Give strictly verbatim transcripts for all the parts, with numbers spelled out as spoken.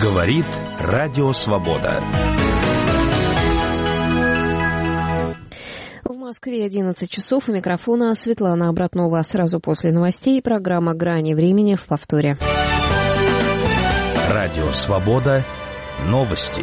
Говорит Радио Свобода. В Москве одиннадцать часов. У микрофона Светлана Обратнова. Сразу после новостей программа «Грани времени» в повторе. Радио Свобода. Новости.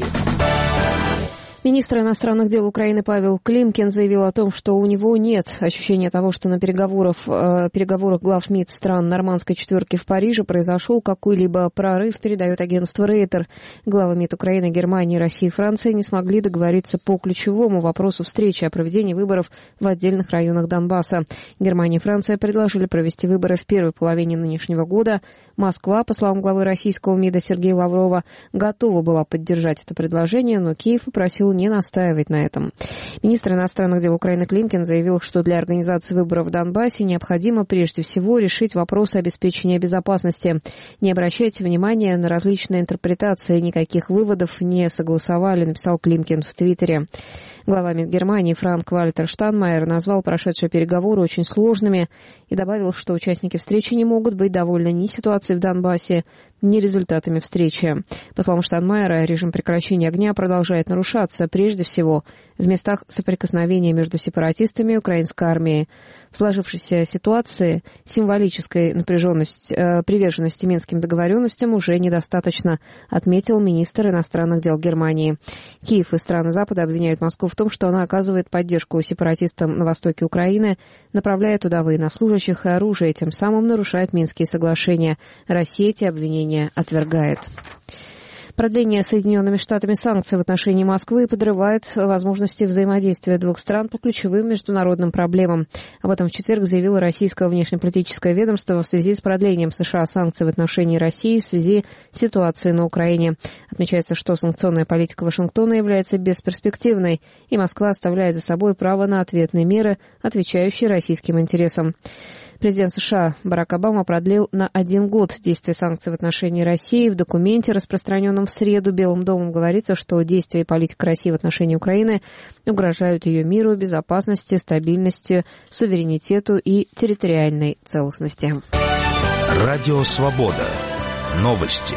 Министр иностранных дел Украины Павел Климкин заявил о том, что у него нет ощущения того, что на переговорах, э, переговорах глав МИД стран Нормандской четверки в Париже произошел какой-либо прорыв, передает агентство Рейтер. Главы МИД Украины, Германии, России и Франции не смогли договориться по ключевому вопросу встречи о проведении выборов в отдельных районах Донбасса. Германия и Франция предложили провести выборы в первой половине нынешнего года. Москва, по словам главы российского МИДа Сергея Лаврова, готова была поддержать это предложение, но Киев попросил не настаивать на этом. Министр иностранных дел Украины Климкин заявил, что для организации выборов в Донбассе необходимо прежде всего решить вопросы обеспечения безопасности. Не обращайте внимания на различные интерпретации, никаких выводов не согласовали, написал Климкин в Твиттере. Глава МИД Германии Франк-Вальтер Штайнмайер назвал прошедшие переговоры очень сложными и добавил, что участники встречи не могут быть довольны ни ситуацией в Донбассе, ни результатами встречи. По словам Штайнмайера, режим прекращения огня продолжает нарушаться, прежде всего, в местах соприкосновения между сепаратистами и украинской армией. В сложившейся ситуации символической напряженность, э, приверженности минским договоренностям уже недостаточно, отметил министр иностранных дел Германии. Киев и страны Запада обвиняют Москву в том, что она оказывает поддержку сепаратистам на востоке Украины, направляя туда военнослужащих и оружие, тем самым нарушает Минские соглашения. Россия эти обвинения отвергает. Продление Соединенными Штатами санкций в отношении Москвы подрывает возможности взаимодействия двух стран по ключевым международным проблемам. Об этом в четверг заявило российское внешнеполитическое ведомство в связи с продлением США санкций в отношении России в связи с ситуацией на Украине. Отмечается, что санкционная политика Вашингтона является бесперспективной, и Москва оставляет за собой право на ответные меры, отвечающие российским интересам. Президент США Барак Обама продлил на один год действие санкций в отношении России. В документе, распространенном в среду, Белым домом говорится, что действия и политика России в отношении Украины угрожают ее миру, безопасности, стабильности, суверенитету и территориальной целостности. Радио Свобода. Новости.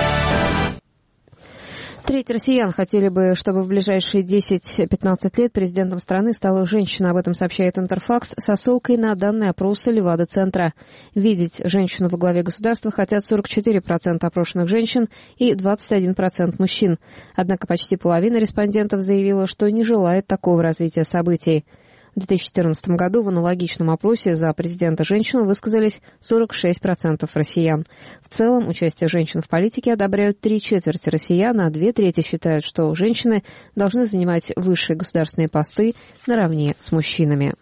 Треть россиян хотели бы, чтобы в ближайшие десять-пятнадцать лет президентом страны стала женщина. Об этом сообщает Интерфакс со ссылкой на данные опроса Левада-центра. Видеть женщину во главе государства хотят сорок четыре процента опрошенных женщин и двадцать один процент мужчин. Однако почти половина респондентов заявила, что не желает такого развития событий. В две тысячи четырнадцатом году в аналогичном опросе за президента женщину высказались сорок шесть процентов россиян. В целом, участие женщин в политике одобряют три четверти россиян, а две трети считают, что женщины должны занимать высшие государственные посты наравне с мужчинами.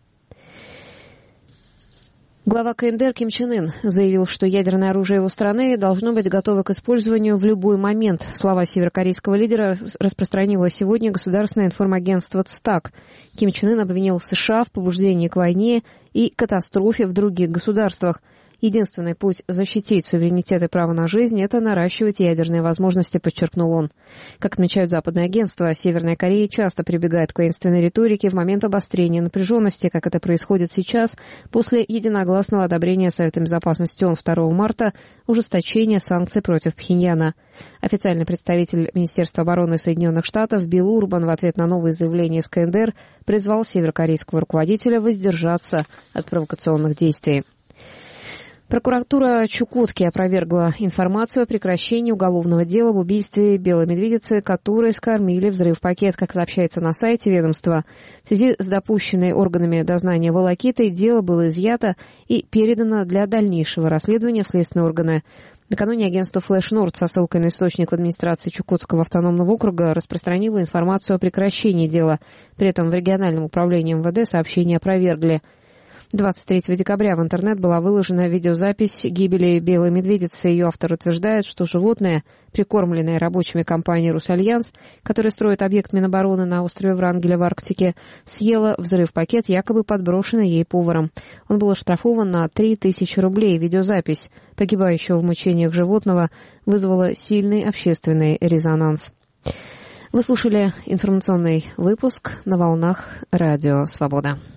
Глава КНДР Ким Чен Ын заявил, что ядерное оружие его страны должно быть готово к использованию в любой момент. Слова северокорейского лидера распространило сегодня государственное информагентство ЦТАК. Ким Чен Ын обвинил США в побуждении к войне и катастрофе в других государствах. Единственный путь защитить суверенитет и право на жизнь – это наращивать ядерные возможности, подчеркнул он. Как отмечают западные агентства, Северная Корея часто прибегает к воинственной риторике в момент обострения напряженности, как это происходит сейчас, после единогласного одобрения Совета Безопасности ООН второго марта ужесточения санкций против Пхеньяна. Официальный представитель Министерства обороны Соединенных Штатов Билл Урбан в ответ на новые заявления из КНДР призвал северокорейского руководителя воздержаться от провокационных действий. Прокуратура Чукотки опровергла информацию о прекращении уголовного дела в убийстве белой медведицы, которые скормили взрыв-пакет, как сообщается на сайте ведомства. В связи с допущенной органами дознания волокитой дело было изъято и передано для дальнейшего расследования в следственные органы. Накануне агентство Flash Nord со ссылкой на источник в администрации Чукотского автономного округа распространило информацию о прекращении дела. При этом в региональном управлении МВД сообщение опровергли. двадцать третьего декабря в интернет была выложена видеозапись гибели белой медведицы. Ее автор утверждает, что животное, прикормленное рабочими компании «Русальянс», которая строит объект Минобороны на острове Врангеля в Арктике, съела взрыв-пакет, якобы подброшенный ей поваром. Он был оштрафован на три тысячи рублей. Видеозапись погибающего в мучениях животного вызвала сильный общественный резонанс. Вы слушали информационный выпуск на волнах Радио Свобода.